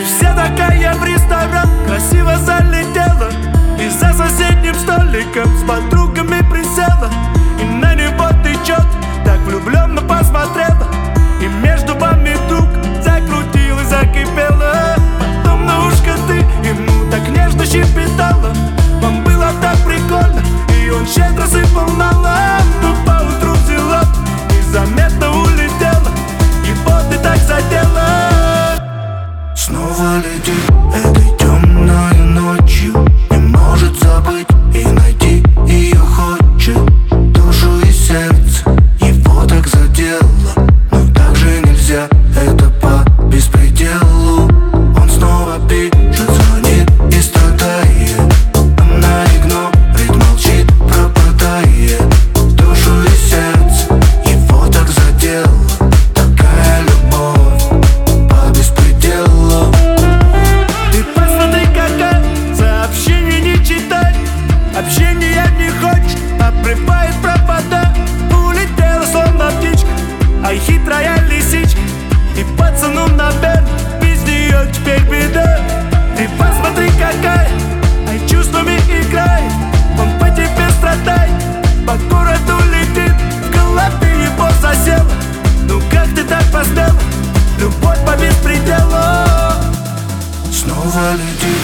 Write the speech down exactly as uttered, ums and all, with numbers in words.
все такая в ресторан красиво залетела, и за соседним столиком с подругами присела, и на него тычет, так влюбленно посмотрела, и между вами вдруг закрутилась, закипела. Потом на ушко ты ему так нежно щебетала, вам было так прикольно, и он щедро сыпал на лоб. Но поутру взяла и заметно улетела, его ты так задела. Снова летит этой темной ночью, не может забыть и найти ее хочет. Душу и сердце его так задело, но так же нельзя, это по беспределу. Он снова пишет, звонит и страдает, она игнорит, молчит, пропадает. Душу и сердце его так задело, такая любовь по беспределу. Ты посмотри, какая, сообщение не читай, общения не хочешь, обрывает провода. Улетела словно птичка, ай хитрая лисичка, и пацану наверное без нее теперь беда. Ты посмотри, какая, ай чувствами играет, он по тебе страдает, по городу летит, в голове его засела. Ну как ты так посмела, любовь по беспределу. Снова летит